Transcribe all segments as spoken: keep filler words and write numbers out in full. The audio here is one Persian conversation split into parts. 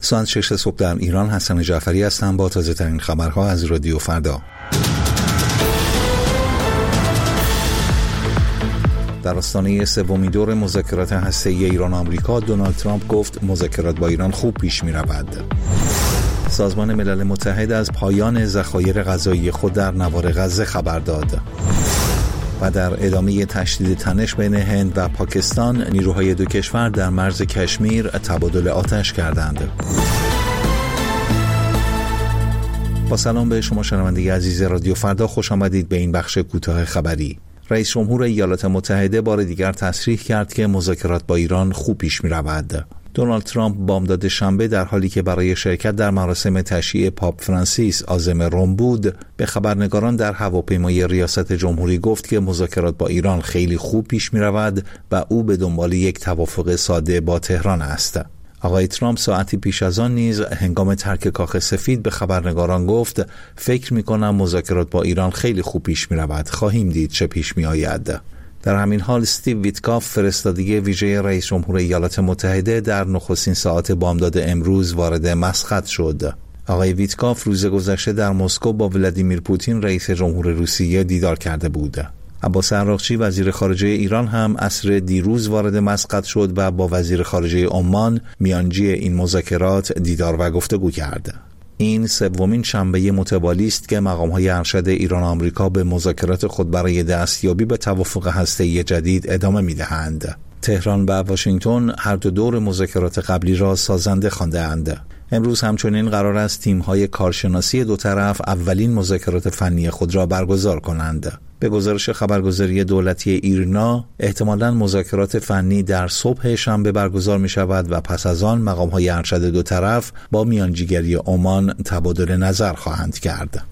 ساعت شش صبح در ایران. حسن جعفری هستم با تازه ترین خبرها از رادیو فردا. در آستانه سومین دور مذاکرات هسته‌ای ایران و آمریکا، دونالد ترامپ گفت مذاکرات با ایران خوب پیش می‌رود. سازمان ملل متحد از پایان ذخایر غذایی خود در نوار غزه خبر داد. و در ادامه تشدید تنش بین هند و پاکستان، نیروهای دو کشور در مرز کشمیر تبادل آتش کردند. با سلام به شما شنونده عزیز رادیو فردا، خوش آمدید به این بخش کوتاه خبری. رئیس جمهور ایالات متحده بار دیگر تصریح کرد که مذاکرات با ایران خوب پیش می رود. دونالد ترامپ بامداد شنبه در حالی که برای شرکت در مراسم تشییع پاپ فرانسیس عازم روم بود، به خبرنگاران در هواپیمای ریاست جمهوری گفت که مذاکرات با ایران خیلی خوب پیش می رود و او به دنبال یک توافق ساده با تهران است. آقای ترامپ ساعتی پیش از آن نیز هنگام ترک کاخ سفید به خبرنگاران گفت فکر می کنم مذاکرات با ایران خیلی خوب پیش می رود، خواهیم دید چه پیش می آید. در همین حال استیو ویتکاف، فرستادگی ویژه رئیس جمهور ایالات متحده، در نخستین ساعات بامداد امروز وارد مسقط شد. آقای ویتکاف روز گذشته در مسکو با ولادیمیر پوتین رئیس جمهور روسیه دیدار کرده بود. عباس عراقچی وزیر خارجه ایران هم عصر دیروز وارد مسقط شد و با وزیر خارجه عمان میانجی این مذاکرات دیدار و گفتگو کرد. این سومین شنبه متوالی است که مقام‌های ارشد ایران و آمریکا به مذاکرات خود برای دستیابی به توافق هسته‌ای جدید ادامه می‌دهند. تهران و واشنگتن هر دو دور مذاکرات قبلی را سازنده خوانده‌اند. امروز همچنین قرار است تیم‌های کارشناسی دو طرف اولین مذاکرات فنی خود را برگزار کنند. به گزارش خبرگزاری دولتی ایرنا، احتمالاً مذاکرات فنی در صبح شنبه برگزار می شود و پس از آن مقام‌های ارشد دو طرف با میانجیگری عمان تبادل نظر خواهند کرد.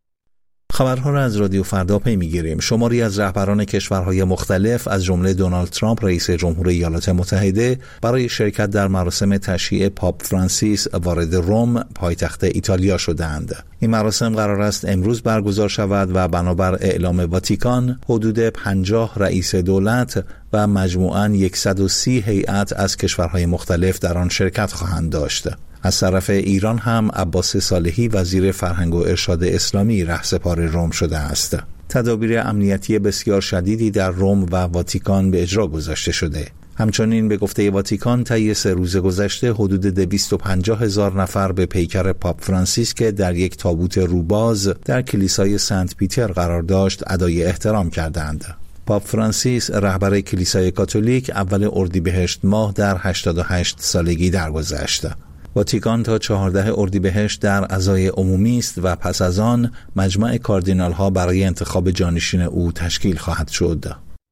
خبرها را از رادیو فردا پی می‌گیریم. شماری از رهبران کشورهای مختلف از جمله دونالد ترامپ رئیس جمهور ایالات متحده برای شرکت در مراسم تشییع پاپ فرانسیس وارد روم، پایتخت ایتالیا شدند. این مراسم قرار است امروز برگزار شود و بنابر اعلام واتیکان حدود پنجاه رئیس دولت و مجموعاً صد و سی هیئت از کشورهای مختلف در آن شرکت خواهند داشت. از طرف ایران هم عباس صالحی وزیر فرهنگ و ارشاد اسلامی رهسپار روم شده است. تدابیر امنیتی بسیار شدیدی در روم و واتیکان به اجرا گذاشته شده. همچنین به گفته واتیکان طی سه روز گذشته حدود دویست و پنجاه هزار نفر به پیکر پاپ فرانسیس که در یک تابوت روباز در کلیسای سنت پیتر قرار داشت ادای احترام کردند. پاپ فرانسیس رهبر کلیسای کاتولیک اول اردیبهشت ماه در هشتاد و هشت سالگی درگذشت. واتیکان تا چهاردهم اردیبهشت در عزای عمومی است و پس از آن مجمع کاردینال ها برای انتخاب جانشین او تشکیل خواهد شد.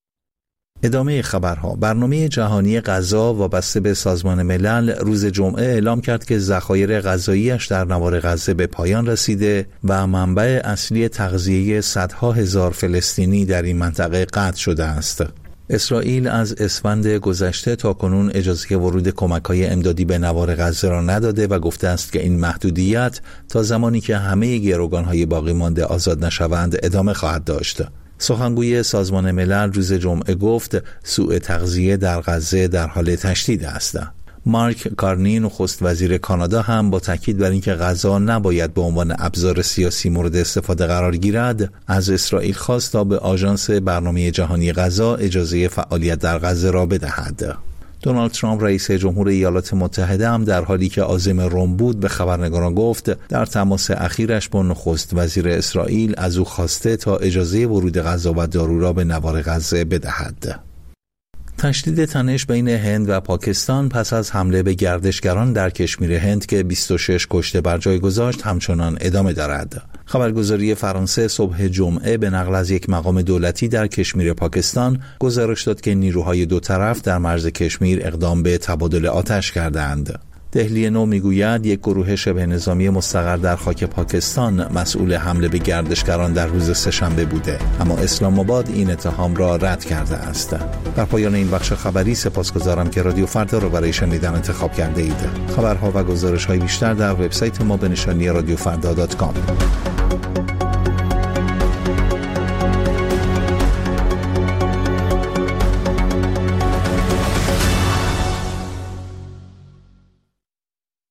ادامه خبرها. برنامه جهانی غذا وابسته به سازمان ملل روز جمعه اعلام کرد که ذخایر غذایی‌اش در نوار غزه به پایان رسیده و منبع اصلی تغذیه صدها هزار فلسطینی در این منطقه قطع شده است. اسرائیل از اسفند گذشته تا کنون اجازه ورود کمک‌های امدادی به نوار غزه را نداده و گفته است که این محدودیت تا زمانی که همه گروگان‌های باقی مانده آزاد نشوند ادامه خواهد داشت. سخنگوی سازمان ملل روز جمعه گفت سوء تغذیه در غزه در حال تشدید است. مارک کارنی نخست وزیر کانادا هم با تاکید بر اینکه غذا نباید به عنوان ابزار سیاسی مورد استفاده قرار گیرد، از اسرائیل خواست تا به آژانس برنامه جهانی غذا اجازه فعالیت در غزه را بدهد. دونالد ترامپ رئیس جمهور ایالات متحده هم در حالی که عازم روم بود به خبرنگاران گفت در تماس اخیرش با نخست وزیر اسرائیل از او خواسته تا اجازه ورود غذا و دارو را به نوار غزه بدهد. تشدید تنش بین هند و پاکستان پس از حمله به گردشگران در کشمیر هند که بیست و شش کشته بر جای گذاشت همچنان ادامه دارد. خبرگزاری فرانسه صبح جمعه به نقل از یک مقام دولتی در کشمیر پاکستان گزارش داد که نیروهای دو طرف در مرز کشمیر اقدام به تبادل آتش کردند. دهلی نو میگوید یک گروه شبه نظامی مستقر در خاک پاکستان مسئول حمله به گردشگران در روز سه‌شنبه بوده، اما اسلام آباد این اتهام را رد کرده است. در پایان این بخش خبری سپاسگزارم که رادیو فردا را برای شنیدن انتخاب کرده اید. خبرها و گزارش‌های بیشتر در وبسایت ما به نشانی رادیو فردا دات کام.